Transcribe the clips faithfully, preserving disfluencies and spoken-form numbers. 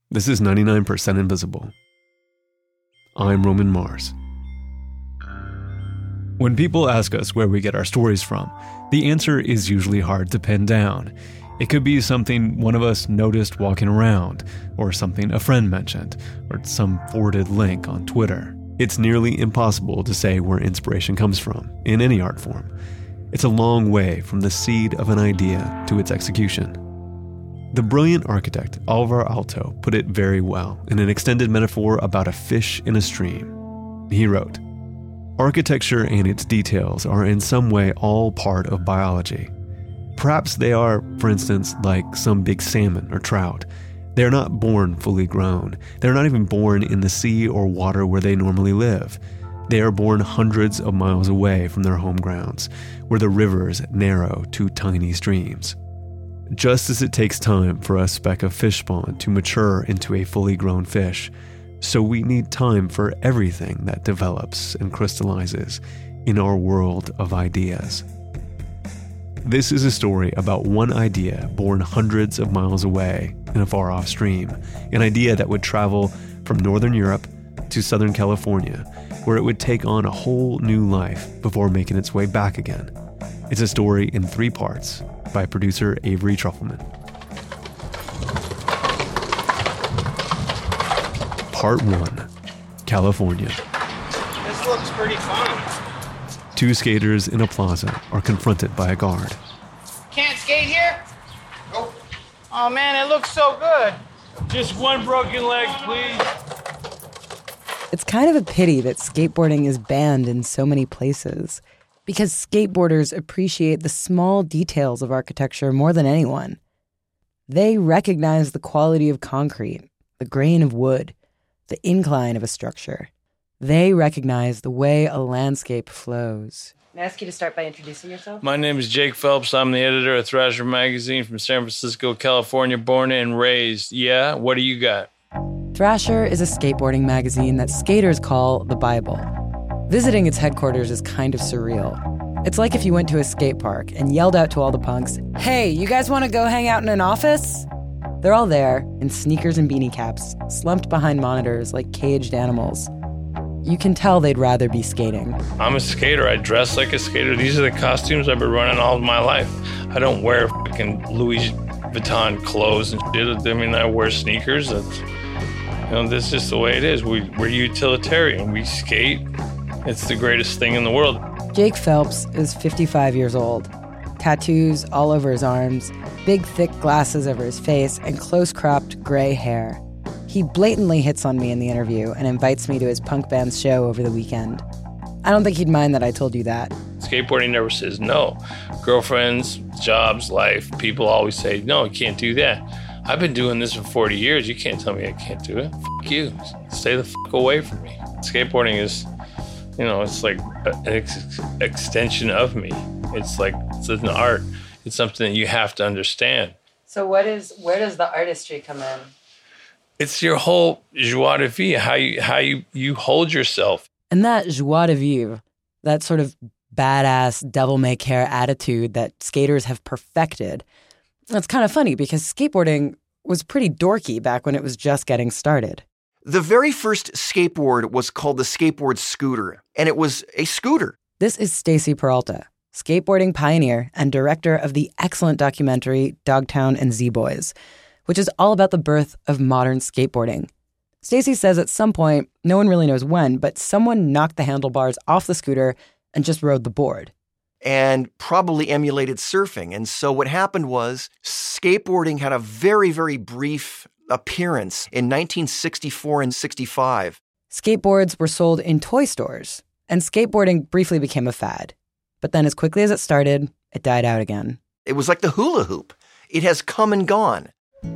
This is ninety-nine percent Invisible. I'm Roman Mars. When people ask us where we get our stories from, the answer is usually hard to pin down. It could be something one of us noticed walking around, or something a friend mentioned, or some forwarded link on Twitter. It's nearly impossible to say where inspiration comes from, in any art form. It's a long way from the seed of an idea to its execution. The brilliant architect Alvar Aalto put it very well in an extended metaphor about a fish in a stream. He wrote, "Architecture and its details are in some way all part of biology. Perhaps they are, for instance, like some big salmon or trout. They're not born fully grown. They're not even born in the sea or water where they normally live. They are born hundreds of miles away from their home grounds, where the rivers narrow to tiny streams. Just as it takes time for a speck of fish spawn to mature into a fully grown fish, so we need time for everything that develops and crystallizes in our world of ideas." This is a story about one idea born hundreds of miles away in a far-off stream, an idea that would travel from Northern Europe to Southern California, where it would take on a whole new life before making its way back again. It's a story in three parts by producer Avery Trufelman. Part one, California. This looks pretty fun. Two skaters in a plaza are confronted by a guard. Can't skate here? Nope. Oh man, it looks so good. Just one broken leg, please. It's kind of a pity that skateboarding is banned in so many places, because skateboarders appreciate the small details of architecture more than anyone. They recognize the quality of concrete, the grain of wood, the incline of a structure. They recognize the way a landscape flows. May I ask you to start by introducing yourself? My name is Jake Phelps. I'm the editor of Thrasher Magazine from San Francisco, California, born and raised. Yeah, what do you got? Thrasher is a skateboarding magazine that skaters call the Bible. Visiting its headquarters is kind of surreal. It's like if you went to a skate park and yelled out to all the punks, "Hey, you guys want to go hang out in an office?" They're all there, in sneakers and beanie caps, slumped behind monitors like caged animals. You can tell they'd rather be skating. I'm a skater. I dress like a skater. These are the costumes I've been running all of my life. I don't wear fucking Louis Vuitton clothes and shit. I mean, I wear sneakers. That's, you know, this is just the way it is. We, we're utilitarian. We skate. It's the greatest thing in the world. Jake Phelps is fifty-five years old. Tattoos all over his arms, big thick glasses over his face, and close-cropped gray hair. He blatantly hits on me in the interview and invites me to his punk band's show over the weekend. I don't think he'd mind that I told you that. Skateboarding never says no. Girlfriends, jobs, life, people always say, no, you can't do that. I've been doing this for forty years. You can't tell me I can't do it. Fuck you. Stay the fuck away from me. Skateboarding is, you know, it's like an ex- extension of me. It's like, it's an art. It's something that you have to understand. So what is, where does the artistry come in? It's your whole joie de vivre, how you, how you, you hold yourself. And that joie de vivre, that sort of badass devil-may-care attitude that skaters have perfected, that's kind of funny because skateboarding was pretty dorky back when it was just getting started. The very first skateboard was called the skateboard scooter, and it was a scooter. This is Stacy Peralta, skateboarding pioneer and director of the excellent documentary Dogtown and Z-Boys, which is all about the birth of modern skateboarding. Stacy says at some point, no one really knows when, but someone knocked the handlebars off the scooter and just rode the board. And probably emulated surfing. And so what happened was skateboarding had a very, very brief appearance in nineteen sixty-four and sixty-five. Skateboards were sold in toy stores, and skateboarding briefly became a fad. But then as quickly as it started, it died out again. It was like the hula hoop. It has come and gone.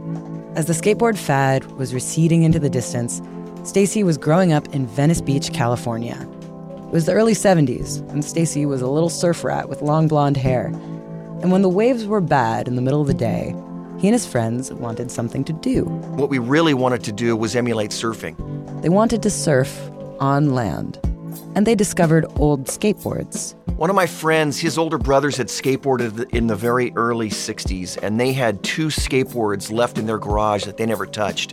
As the skateboard fad was receding into the distance, Stacy was growing up in Venice Beach, California. It was the early seventies, and Stacy was a little surf rat with long blonde hair. And when the waves were bad in the middle of the day, he and his friends wanted something to do. What we really wanted to do was emulate surfing. They wanted to surf on land, and they discovered old skateboards. One of my friends, his older brothers had skateboarded in the very early sixties, and they had two skateboards left in their garage that they never touched.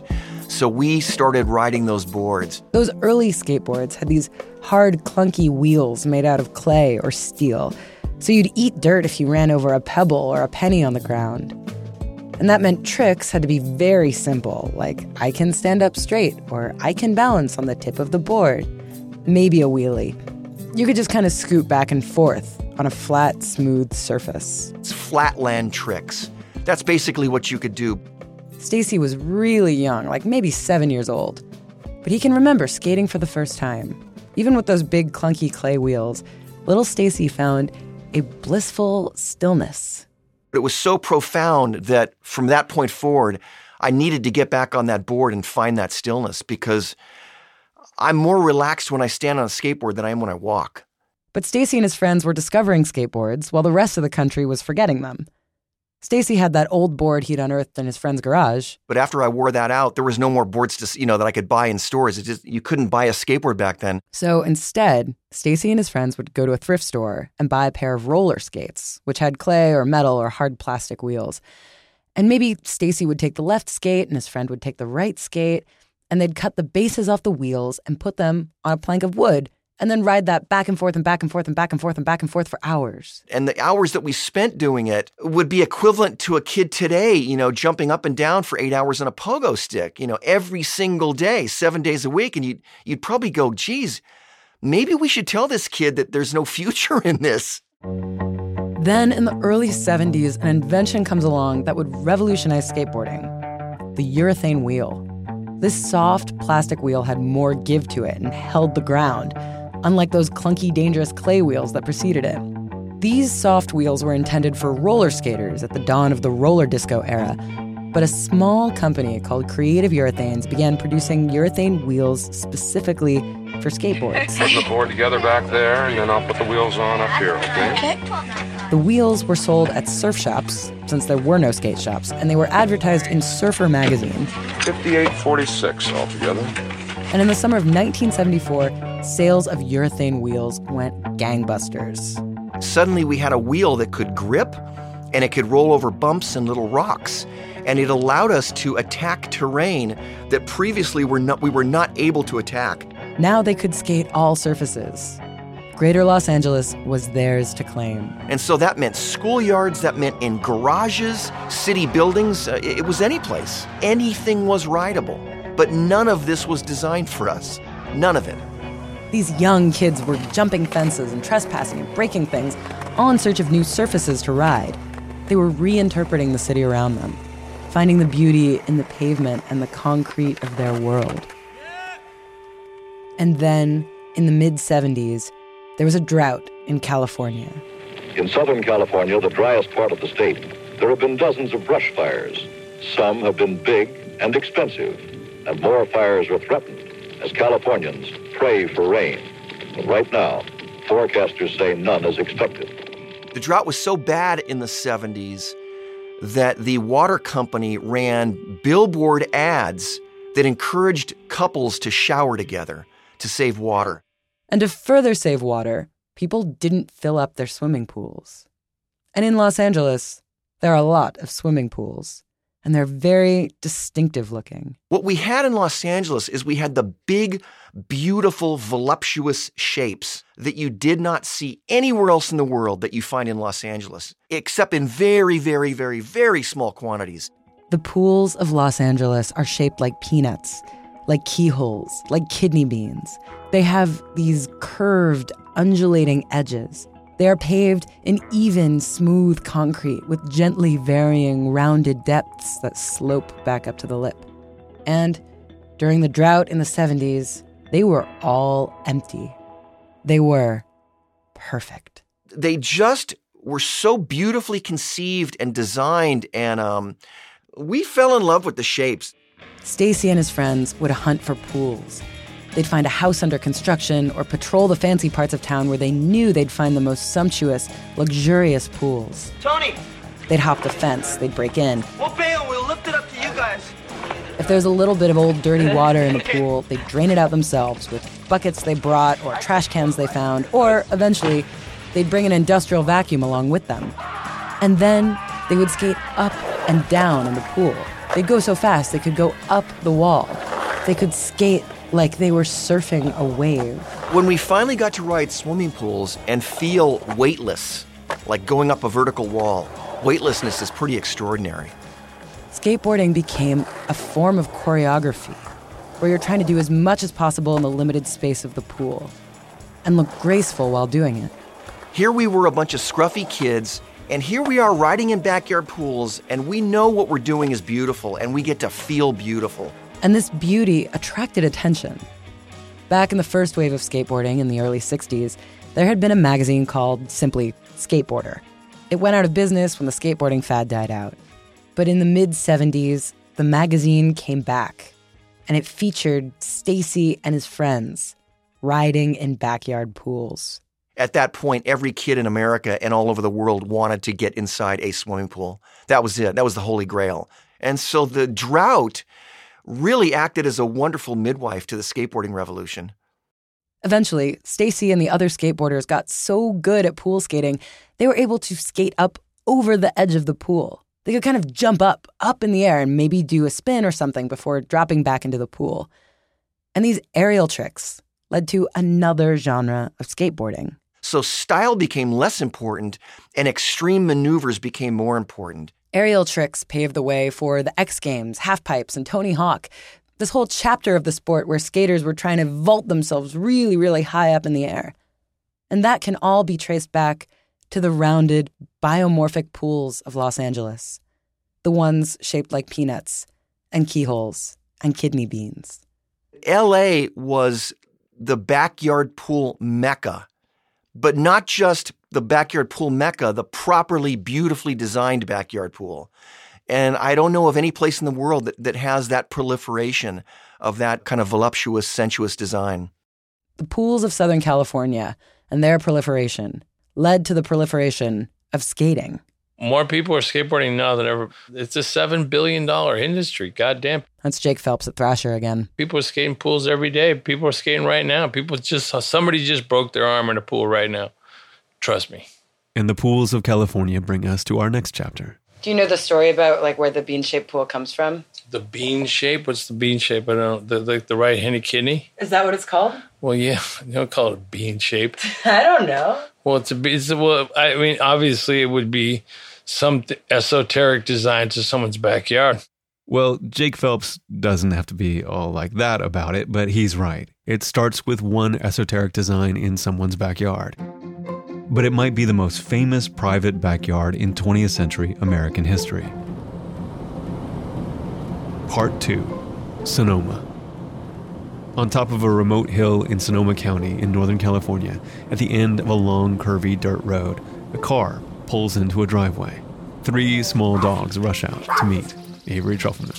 So we started riding those boards. Those early skateboards had these hard, clunky wheels made out of clay or steel. So you'd eat dirt if you ran over a pebble or a penny on the ground. And that meant tricks had to be very simple, like I can stand up straight or I can balance on the tip of the board. Maybe a wheelie. You could just kind of scoot back and forth on a flat, smooth surface. It's flatland tricks. That's basically what you could do. Stacy was really young, like maybe seven years old. But he can remember skating for the first time. Even with those big clunky clay wheels, little Stacy found a blissful stillness. It was so profound that from that point forward, I needed to get back on that board and find that stillness because I'm more relaxed when I stand on a skateboard than I am when I walk. But Stacy and his friends were discovering skateboards while the rest of the country was forgetting them. Stacy had that old board he'd unearthed in his friend's garage. But after I wore that out, there was no more boards to, you know, that I could buy in stores. It just, you couldn't buy a skateboard back then. So instead, Stacy and his friends would go to a thrift store and buy a pair of roller skates, which had clay or metal or hard plastic wheels. And maybe Stacy would take the left skate and his friend would take the right skate, and they'd cut the bases off the wheels and put them on a plank of wood, and then ride that back and forth and back and forth and back and forth and back and forth for hours. And the hours that we spent doing it would be equivalent to a kid today, you know, jumping up and down for eight hours on a pogo stick, you know, every single day, seven days a week. And you'd, you'd probably go, geez, maybe we should tell this kid that there's no future in this. Then in the early seventies, an invention comes along that would revolutionize skateboarding: the urethane wheel. This soft plastic wheel had more give to it and held the ground, unlike those clunky, dangerous clay wheels that preceded it. These soft wheels were intended for roller skaters at the dawn of the roller disco era, but a small company called Creative Urethanes began producing urethane wheels specifically for skateboards. Put the board together back there, and then I'll put the wheels on up here, okay? The wheels were sold at surf shops, since there were no skate shops, and they were advertised in Surfer magazine. fifty-eight forty-six altogether. And in the summer of nineteen seventy-four, sales of urethane wheels went gangbusters. Suddenly we had a wheel that could grip, and it could roll over bumps and little rocks. And it allowed us to attack terrain that previously were not, we were not able to attack. Now they could skate all surfaces. Greater Los Angeles was theirs to claim. And so that meant schoolyards, that meant in garages, city buildings, uh, it was any place. Anything was rideable. But none of this was designed for us. None of it. These young kids were jumping fences and trespassing and breaking things, all in search of new surfaces to ride. They were reinterpreting the city around them, finding the beauty in the pavement and the concrete of their world. And then, in the mid-seventies, there was a drought in California. In Southern California, the driest part of the state, there have been dozens of brush fires. Some have been big and expensive, and more fires are threatened as Californians pray for rain. But right now, forecasters say none is expected. The drought was so bad in the seventies that the water company ran billboard ads that encouraged couples to shower together to save water. And to further save water, people didn't fill up their swimming pools. And in Los Angeles, there are a lot of swimming pools, and they're very distinctive looking. What we had in Los Angeles is we had the big, beautiful, voluptuous shapes that you did not see anywhere else in the world that you find in Los Angeles, except in very, very, very, very small quantities. The pools of Los Angeles are shaped like peanuts, like keyholes, like kidney beans. They have these curved, undulating edges. They are paved in even, smooth concrete with gently varying, rounded depths that slope back up to the lip. And during the drought in the seventies, they were all empty. They were perfect. They just were so beautifully conceived and designed, and um, we fell in love with the shapes. Stacy and his friends would hunt for pools. They'd find a house under construction or patrol the fancy parts of town where they knew they'd find the most sumptuous, luxurious pools. Tony! They'd hop the fence, they'd break in. We'll pay him, we'll lift it up to you guys. If there's a little bit of old dirty water in the pool, they'd drain it out themselves with buckets they brought or trash cans they found, or eventually, they'd bring an industrial vacuum along with them. And then they would skate up and down in the pool. They'd go so fast they could go up the wall. They could skate like they were surfing a wave. When we finally got to ride swimming pools and feel weightless, like going up a vertical wall, weightlessness is pretty extraordinary. Skateboarding became a form of choreography where you're trying to do as much as possible in the limited space of the pool and look graceful while doing it. Here we were, a bunch of scruffy kids, and here we are riding in backyard pools, and we know what we're doing is beautiful, and we get to feel beautiful. And this beauty attracted attention. Back in the first wave of skateboarding in the early sixties, there had been a magazine called simply Skateboarder. It went out of business when the skateboarding fad died out. But in the mid-seventies, the magazine came back, and it featured Stacy and his friends riding in backyard pools. At that point, every kid in America and all over the world wanted to get inside a swimming pool. That was it. That was the holy grail. And so the drought really acted as a wonderful midwife to the skateboarding revolution. Eventually, Stacy and the other skateboarders got so good at pool skating, they were able to skate up over the edge of the pool. They could kind of jump up, up in the air and maybe do a spin or something before dropping back into the pool. And these aerial tricks led to another genre of skateboarding. So style became less important and extreme maneuvers became more important. Aerial tricks paved the way for the X Games, halfpipes, and Tony Hawk. This whole chapter of the sport where skaters were trying to vault themselves really, really high up in the air. And that can all be traced back to the rounded, biomorphic pools of Los Angeles. The ones shaped like peanuts and keyholes and kidney beans. L A was the backyard pool mecca, but not just the backyard pool mecca, the properly, beautifully designed backyard pool. And I don't know of any place in the world that, that has that proliferation of that kind of voluptuous, sensuous design. The pools of Southern California and their proliferation led to the proliferation of skating. More people are skateboarding now than ever. It's a seven billion dollars industry. Goddamn. That's Jake Phelps at Thrasher again. People are skating pools every day. People are skating right now. People just, somebody just broke their arm in a pool right now. Trust me. And the pools of California bring us to our next chapter. Do you know the story about like where the bean-shaped pool comes from? The bean shape? What's the bean shape? I don't know. The, like the right-handed kidney? Is that what it's called? Well, yeah. You don't call it a bean shape. I don't know. Well, it's a, it's a, well, I mean, obviously it would be some th- esoteric design to someone's backyard. Well, Jake Phelps doesn't have to be all like that about it, but he's right. It starts with one esoteric design in someone's backyard. But it might be the most famous private backyard in twentieth century American history. Part two, Sonoma. On top of a remote hill in Sonoma County in Northern California, at the end of a long, curvy dirt road, a car pulls into a driveway. Three small dogs rush out to meet Avery Trufelman.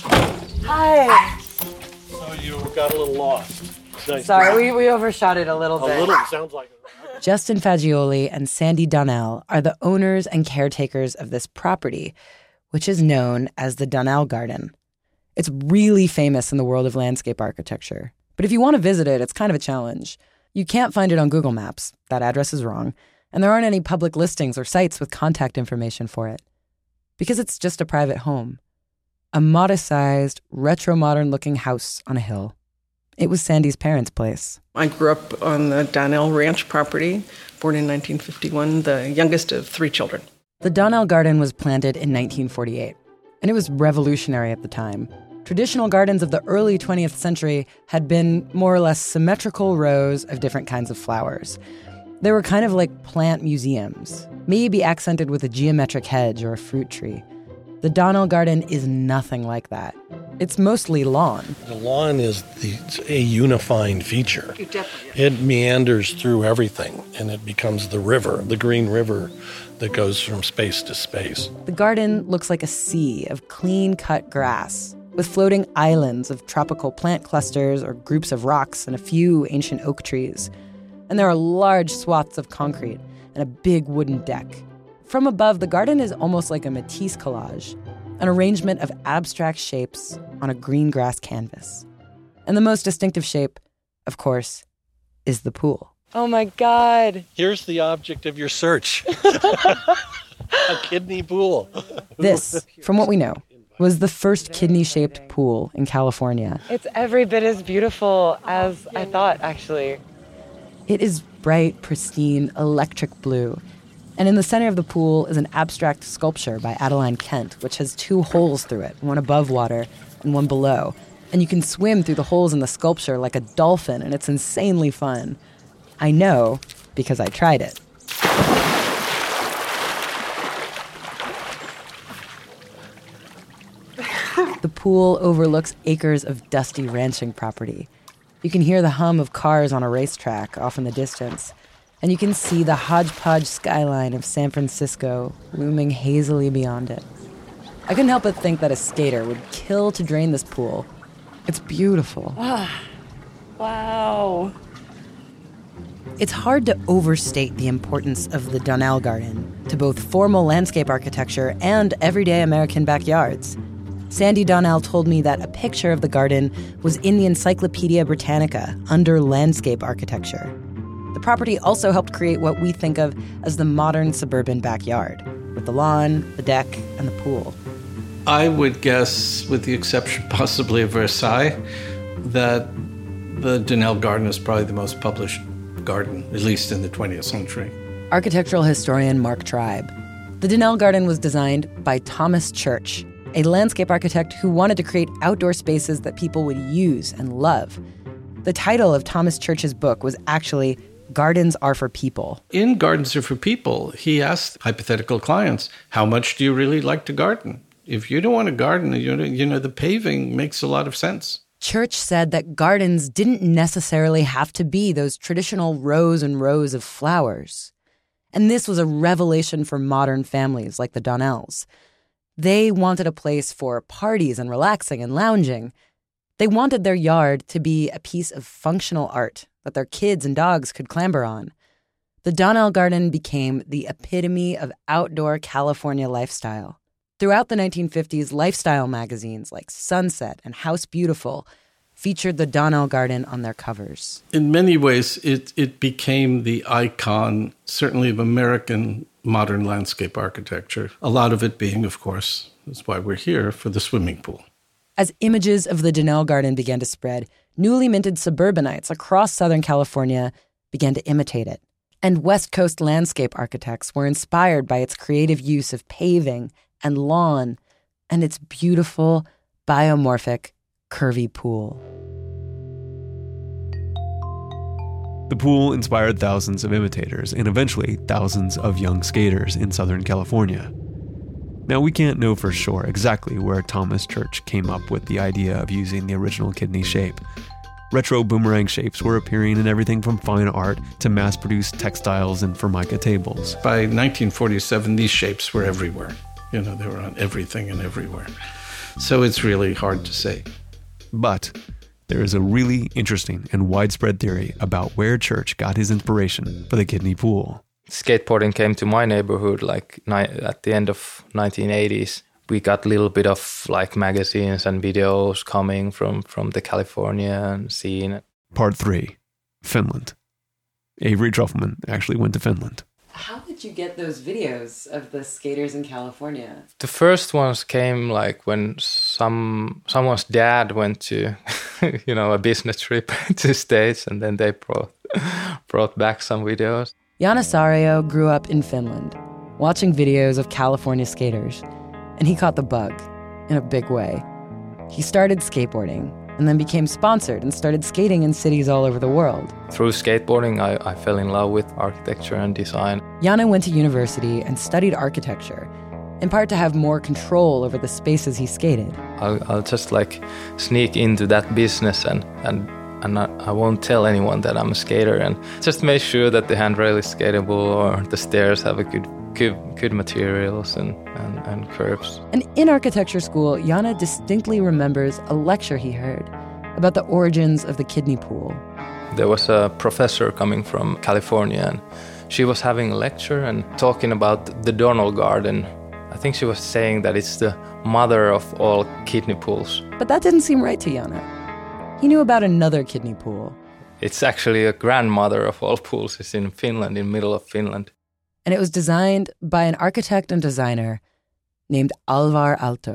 Hi. So you got a little lost. Nice. Sorry, we, we overshot it a little a bit. A little, sounds like it. Justin Fagioli and Sandy Donnell are the owners and caretakers of this property, which is known as the Donnell Garden. It's really famous in the world of landscape architecture. But if you want to visit it, it's kind of a challenge. You can't find it on Google Maps. That address is wrong. And there aren't any public listings or sites with contact information for it. Because it's just a private home. A modest-sized, retro-modern-looking house on a hill. It was Sandy's parents' place. I grew up on the Donnell Ranch property, born in nineteen fifty-one, the youngest of three children. The Donnell Garden was planted in nineteen forty-eight, and it was revolutionary at the time. Traditional gardens of the early twentieth century had been more or less symmetrical rows of different kinds of flowers. They were kind of like plant museums, maybe accented with a geometric hedge or a fruit tree. The Donnell Garden is nothing like that. It's mostly lawn. The lawn is the, a unifying feature. It definitely is. It meanders through everything, and it becomes the river, the green river that goes from space to space. The garden looks like a sea of clean-cut grass, with floating islands of tropical plant clusters or groups of rocks and a few ancient oak trees. And there are large swaths of concrete and a big wooden deck. From above, the garden is almost like a Matisse collage, an arrangement of abstract shapes on a green grass canvas. And the most distinctive shape, of course, is the pool. Oh my God. Here's the object of your search. A kidney pool. This, from what we know, was the first kidney-shaped pool in California. It's every bit as beautiful as I thought, actually. It is bright, pristine, electric blue. And in the center of the pool is an abstract sculpture by Adeline Kent, which has two holes through it, one above water and one below. And you can swim through the holes in the sculpture like a dolphin, and it's insanely fun. I know because I tried it. The pool overlooks acres of dusty ranching property. You can hear the hum of cars on a racetrack off in the distance, and you can see the hodgepodge skyline of San Francisco looming hazily beyond it. I couldn't help but think that a skater would kill to drain this pool. It's beautiful. Wow. It's hard to overstate the importance of the Donnell Garden to both formal landscape architecture and everyday American backyards. Sandy Donnell told me that a picture of the garden was in the Encyclopedia Britannica under landscape architecture. The property also helped create what we think of as the modern suburban backyard, with the lawn, the deck, and the pool. I would guess, with the exception possibly of Versailles, that the Donnell Garden is probably the most published garden, at least in the twentieth century. Architectural historian Mark Tribe. The Donnell Garden was designed by Thomas Church, a landscape architect who wanted to create outdoor spaces that people would use and love. The title of Thomas Church's book was actually Gardens Are for People. In Gardens Are for People, he asked hypothetical clients, how much do you really like to garden? If you don't want to garden, you know, you know, the paving makes a lot of sense. Church said that gardens didn't necessarily have to be those traditional rows and rows of flowers. And this was a revelation for modern families like the Donnells. They wanted a place for parties and relaxing and lounging. They wanted their yard to be a piece of functional art that their kids and dogs could clamber on. The Donnell Garden became the epitome of outdoor California lifestyle. Throughout the nineteen fifties, lifestyle magazines like Sunset and House Beautiful featured the Donnell Garden on their covers. In many ways, it, it became the icon, certainly of American modern landscape architecture. A lot of it being, of course, that's why we're here, for the swimming pool. As images of the Donnell Garden began to spread, newly minted suburbanites across Southern California began to imitate it. And West Coast landscape architects were inspired by its creative use of paving and lawn and its beautiful, biomorphic, curvy pool. The pool inspired thousands of imitators and eventually thousands of young skaters in Southern California. Now, we can't know for sure exactly where Thomas Church came up with the idea of using the original kidney shape. Retro boomerang shapes were appearing in everything from fine art to mass-produced textiles and Formica tables. By nineteen forty-seven, these shapes were everywhere. You know, they were on everything and everywhere. So it's really hard to say. But there is a really interesting and widespread theory about where Church got his inspiration for the kidney pool. Skateboarding came to my neighborhood like ni- at the end of nineteen eighties. We got a little bit of like magazines and videos coming from, from the Californian scene. Part three, Finland. Avery Trufelman actually went to Finland. How did you get those videos of the skaters in California? The first ones came like when some someone's dad went to, you know, a business trip to the States, and then they brought brought back some videos. Jan Asario grew up in Finland, watching videos of California skaters, and he caught the bug in a big way. He started skateboarding and then became sponsored and started skating in cities all over the world. Through skateboarding, I, I fell in love with architecture and design. Jana went to university and studied architecture, in part to have more control over the spaces he skated. I'll, I'll just like sneak into that business and, and, and I, I won't tell anyone that I'm a skater, and just make sure that the handrail is skatable or the stairs have a good good, good materials and, and, and curves. And in architecture school, Jana distinctly remembers a lecture he heard about the origins of the kidney pool. There was a professor coming from California, and she was having a lecture and talking about the Donnell Garden. I think she was saying that it's the mother of all kidney pools. But that didn't seem right to Jana. He knew about another kidney pool. It's actually a grandmother of all pools. It's in Finland, in the middle of Finland. And it was designed by an architect and designer named Alvar Aalto.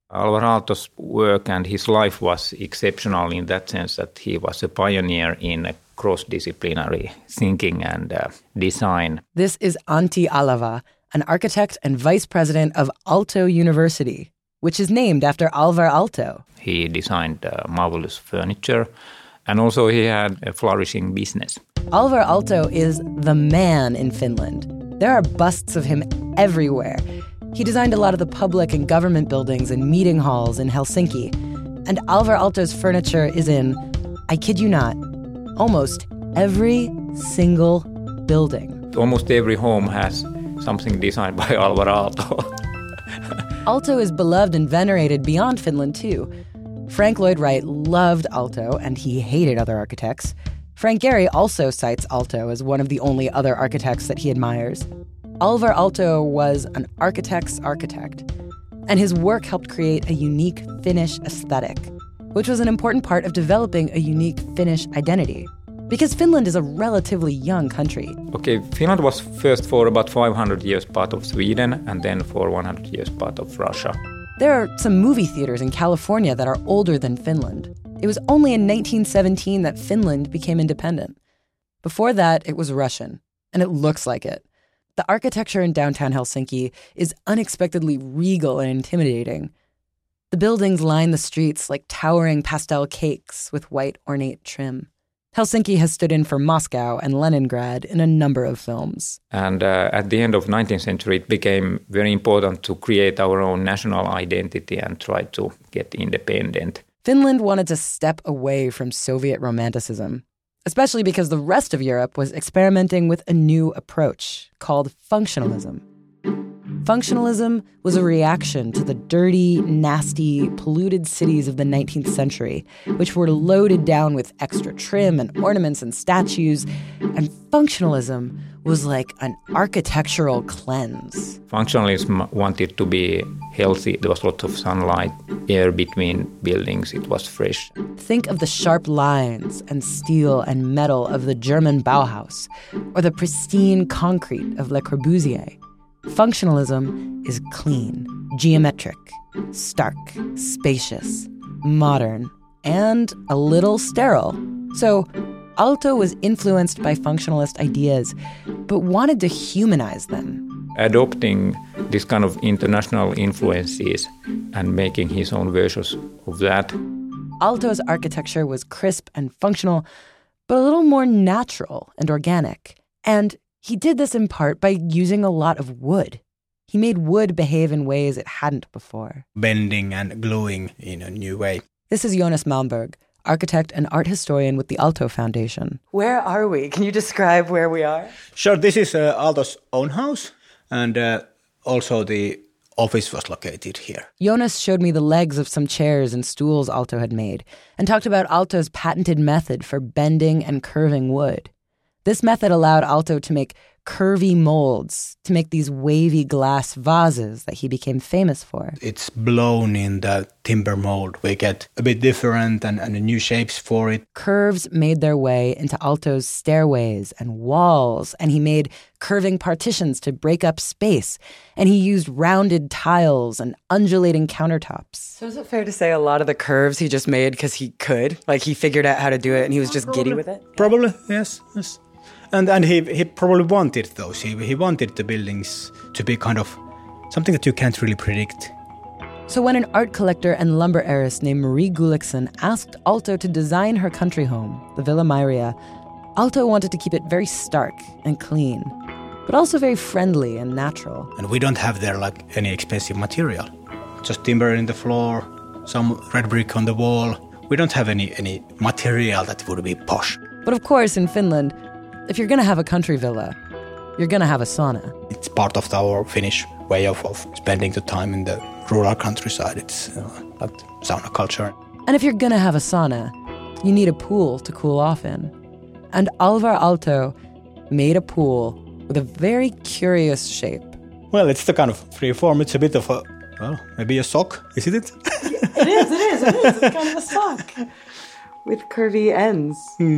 Alvar Aalto's work and his life was exceptional in that sense that he was a pioneer in cross-disciplinary thinking and uh, design. This is Antti Alava, an architect and vice president of Aalto University, which is named after Alvar Aalto. He designed uh, marvelous furniture, and also he had a flourishing business. Alvar Aalto is the man in Finland. There are busts of him everywhere. He designed a lot of the public and government buildings and meeting halls in Helsinki. And Alvar Aalto's furniture is in, I kid you not, almost every single building. Almost every home has something designed by Alvar Aalto. Aalto is beloved and venerated beyond Finland, too. Frank Lloyd Wright loved Aalto, and he hated other architects. Frank Gehry also cites Aalto as one of the only other architects that he admires. Alvar Aalto was an architect's architect, and his work helped create a unique Finnish aesthetic, which was an important part of developing a unique Finnish identity. Because Finland is a relatively young country. Okay, Finland was first for about five hundred years part of Sweden, and then for one hundred years part of Russia. There are some movie theaters in California that are older than Finland. It was only in nineteen seventeen that Finland became independent. Before that, it was Russian, and it looks like it. The architecture in downtown Helsinki is unexpectedly regal and intimidating. The buildings line the streets like towering pastel cakes with white ornate trim. Helsinki has stood in for Moscow and Leningrad in a number of films. And uh, at the end of nineteenth century, it became very important to create our own national identity and try to get independent. Finland wanted to step away from Soviet romanticism, especially because the rest of Europe was experimenting with a new approach called functionalism. Functionalism was a reaction to the dirty, nasty, polluted cities of the nineteenth century, which were loaded down with extra trim and ornaments and statues. And functionalism was like an architectural cleanse. Functionalism wanted to be healthy. There was lots of sunlight, air between buildings. It was fresh. Think of the sharp lines and steel and metal of the German Bauhaus, or the pristine concrete of Le Corbusier. Functionalism is clean, geometric, stark, spacious, modern, and a little sterile. So Aalto was influenced by functionalist ideas, but wanted to humanize them. Adopting this kind of international influences and making his own versions of that. Aalto's architecture was crisp and functional, but a little more natural and organic. And he did this in part by using a lot of wood. He made wood behave in ways it hadn't before. Bending and gluing in a new way. This is Jonas Malmberg, architect and art historian with the Aalto Foundation. Where are we? Can you describe where we are? Sure, this is uh, Aalto's own house, and uh, also the office was located here. Jonas showed me the legs of some chairs and stools Aalto had made, and talked about Aalto's patented method for bending and curving wood. This method allowed Aalto to make curvy molds, to make these wavy glass vases that he became famous for. It's blown in the timber mold. We get a bit different and, and new shapes for it. Curves made their way into Aalto's stairways and walls, and he made curving partitions to break up space, and he used rounded tiles and undulating countertops. So is it fair to say a lot of the curves he just made because he could? Like he figured out how to do it and he was just Probably. giddy with it? Probably, yes, yes. And and he he probably wanted those. He he wanted the buildings to be kind of something that you can't really predict. So when an art collector and lumber heiress named Marie Gulliksen asked Aalto to design her country home, the Villa Mairia, Aalto wanted to keep it very stark and clean, but also very friendly and natural. And we don't have there like any expensive material. Just timber in the floor, some red brick on the wall. We don't have any any material that would be posh. But of course, in Finland, if you're going to have a country villa, you're going to have a sauna. It's part of our Finnish way of, of spending the time in the rural countryside. It's uh, like sauna culture. And if you're going to have a sauna, you need a pool to cool off in. And Alvar Aalto made a pool with a very curious shape. Well, it's the kind of free form. It's a bit of a, well, maybe a sock, isn't it? It is, it is, it is. It's kind of a sock with curvy ends. Hmm.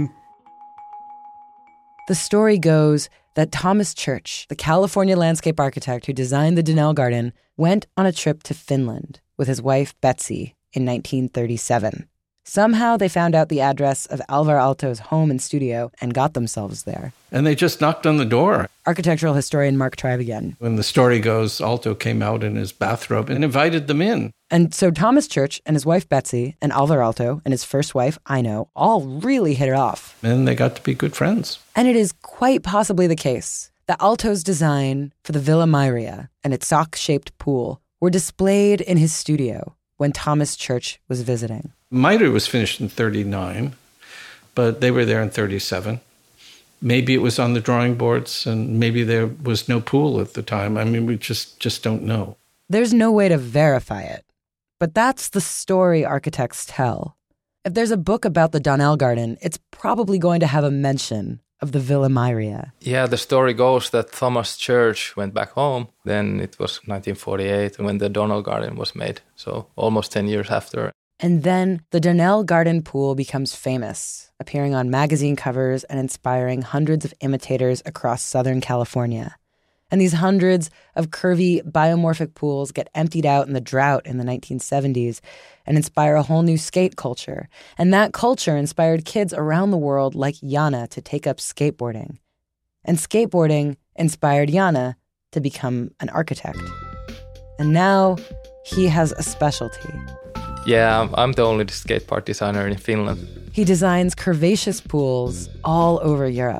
The story goes that Thomas Church, the California landscape architect who designed the Donnell Garden, went on a trip to Finland with his wife, Betsy, in nineteen thirty-seven. Somehow they found out the address of Alvar Aalto's home and studio and got themselves there. And they just knocked on the door. Architectural historian Mark Tribe again. When the story goes, Aalto came out in his bathrobe and invited them in. And so Thomas Church and his wife Betsy and Alvar Aalto and his first wife, Ino, all really hit it off. And they got to be good friends. And it is quite possibly the case that Aalto's design for the Villa Mairea and its sock-shaped pool were displayed in his studio when Thomas Church was visiting. Mairea was finished in thirty-nine, but they were there in thirty-seven. Maybe it was on the drawing boards, and maybe there was no pool at the time. I mean, we just, just don't know. There's no way to verify it, but that's the story architects tell. If there's a book about the Donnell Garden, it's probably going to have a mention of the Villa Mairea. Yeah, the story goes that Thomas Church went back home. Then it was nineteen forty-eight when the Donnell Garden was made, so almost ten years after. And then the Donnell Garden pool becomes famous, appearing on magazine covers and inspiring hundreds of imitators across Southern California. And these hundreds of curvy, biomorphic pools get emptied out in the drought in the nineteen seventies and inspire a whole new skate culture. And that culture inspired kids around the world like Yana to take up skateboarding. And skateboarding inspired Yana to become an architect. And now he has a specialty. Yeah, I'm the only skate park designer in Finland. He designs curvaceous pools all over Europe.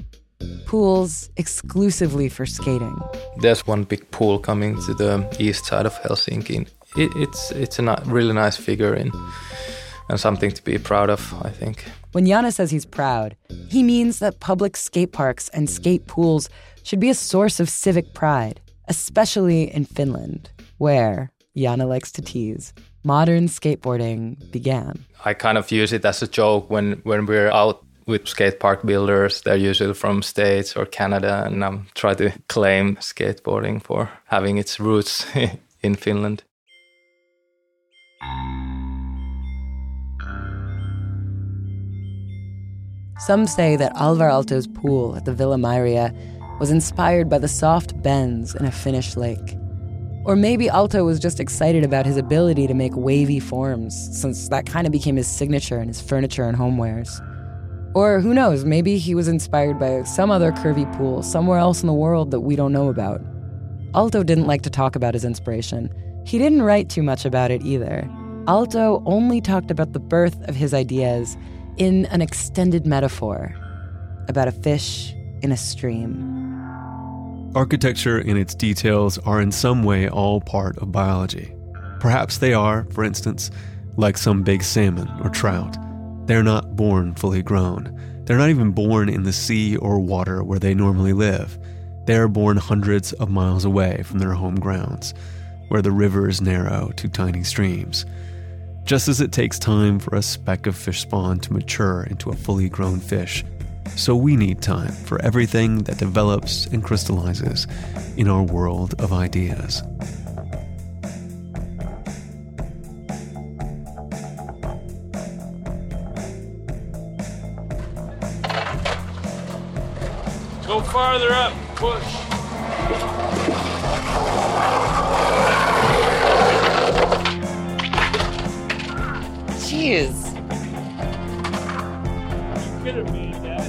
Pools exclusively for skating. There's one big pool coming to the east side of Helsinki. It, it's it's a not, really nice figure in, and something to be proud of, I think. When Yana says he's proud, he means that public skate parks and skate pools should be a source of civic pride, especially in Finland, where, Yana likes to tease, modern skateboarding began. I kind of use it as a joke when, when we're out with skate park builders. They're usually from States or Canada, and I'm trying to claim skateboarding for having its roots in Finland. Some say that Alvar Aalto's pool at the Villa Mairea was inspired by the soft bends in a Finnish lake. Or maybe Aalto was just excited about his ability to make wavy forms, since that kind of became his signature in his furniture and homewares. Or who knows, maybe he was inspired by some other curvy pool somewhere else in the world that we don't know about. Aalto didn't like to talk about his inspiration. He didn't write too much about it either. Aalto only talked about the birth of his ideas in an extended metaphor about a fish in a stream. Architecture and its details are in some way all part of biology. Perhaps they are, for instance, like some big salmon or trout. They're not born fully grown. They're not even born in the sea or water where they normally live. They're born hundreds of miles away from their home grounds, where the rivers narrow to tiny streams. Just as it takes time for a speck of fish spawn to mature into a fully grown fish, so we need time for everything that develops and crystallizes in our world of ideas. Go farther up, push. Jeez. You could have made that.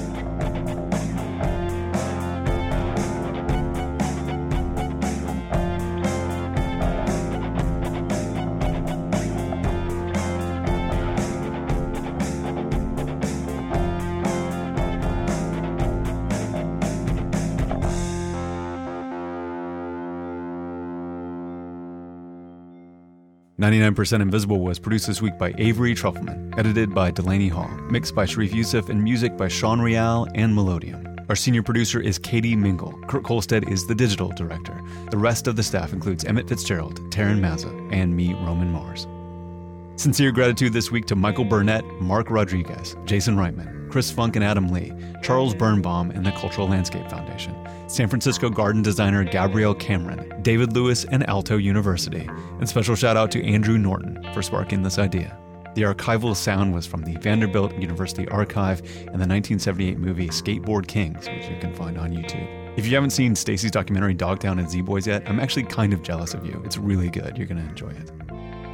ninety-nine percent Invisible was produced this week by Avery Trufelman, edited by Delaney Hall, mixed by Sharif Youssef, and music by Sean Real and Melodium. Our senior producer is Katie Mingle. Kurt Kolstad is the digital director. The rest of the staff includes Emmett Fitzgerald, Taryn Mazza, and me, Roman Mars. Sincere gratitude this week to Michael Burnett, Mark Rodriguez, Jason Reitman, Chris Funk and Adam Lee, Charles Birnbaum and the Cultural Landscape Foundation, San Francisco garden designer Gabrielle Cameron, David Lewis and Aalto University, and special shout out to Andrew Norton for sparking this idea. The archival sound was from the Vanderbilt University Archive and the nineteen seventy-eight movie Skateboard Kings, which you can find on YouTube. If you haven't seen Stacy's documentary Dogtown and Z-Boys yet, I'm actually kind of jealous of you. It's really good. You're going to enjoy it.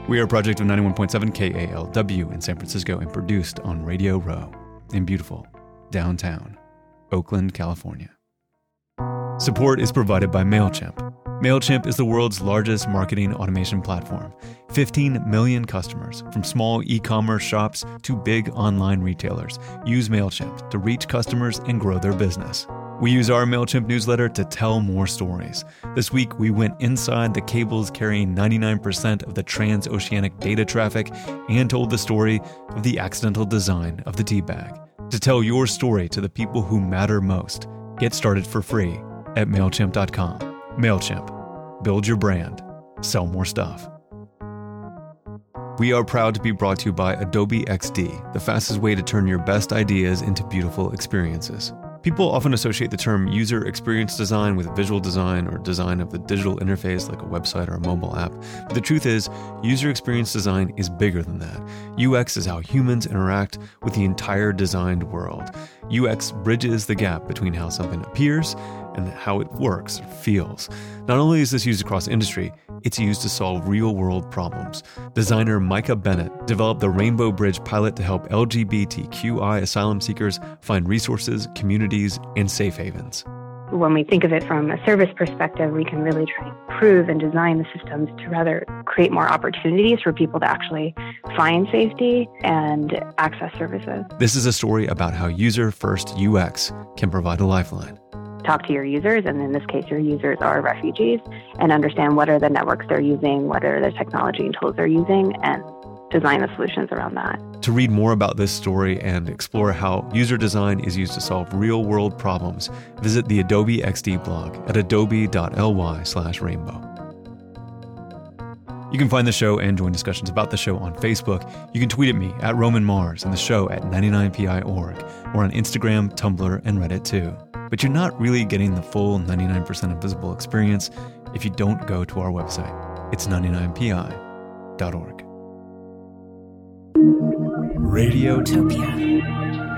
We are a project of ninety-one point seven K A L W in San Francisco and produced on Radio Row in beautiful downtown Oakland, California. Support is provided by MailChimp. MailChimp is the world's largest marketing automation platform. fifteen million customers, from small e-commerce shops to big online retailers, use MailChimp to reach customers and grow their business. We use our MailChimp newsletter to tell more stories. This week, we went inside the cables carrying ninety-nine percent of the transoceanic data traffic and told the story of the accidental design of the tea bag. To tell your story to the people who matter most, get started for free at MailChimp dot com. MailChimp. Build your brand. Sell more stuff. We are proud to be brought to you by Adobe X D, the fastest way to turn your best ideas into beautiful experiences. People often associate the term user experience design with visual design or design of the digital interface like a website or a mobile app. But the truth is, user experience design is bigger than that. U X is how humans interact with the entire designed world. U X bridges the gap between how something appears and how it works or feels. Not only is this used across industry, it's used to solve real-world problems. Designer Micah Bennett developed the Rainbow Bridge pilot to help L G B T Q I asylum seekers find resources, communities, and safe havens. When we think of it from a service perspective, we can really try and improve and design the systems to rather create more opportunities for people to actually find safety and access services. This is a story about how user-first U X can provide a lifeline. Talk to your users, and in this case, your users are refugees, and understand what are the networks they're using, what are the technology and tools they're using, and design the solutions around that. To read more about this story and explore how user design is used to solve real-world problems, visit the Adobe X D blog at adobe.ly slash rainbow. You can find the show and join discussions about the show on Facebook. You can tweet at me at Roman Mars and the show at ninety-nine P I dot org, or on Instagram, Tumblr, and Reddit too. But you're not really getting the full ninety-nine percent invisible experience if you don't go to our website. It's ninety-nine P I dot org. Radiotopia.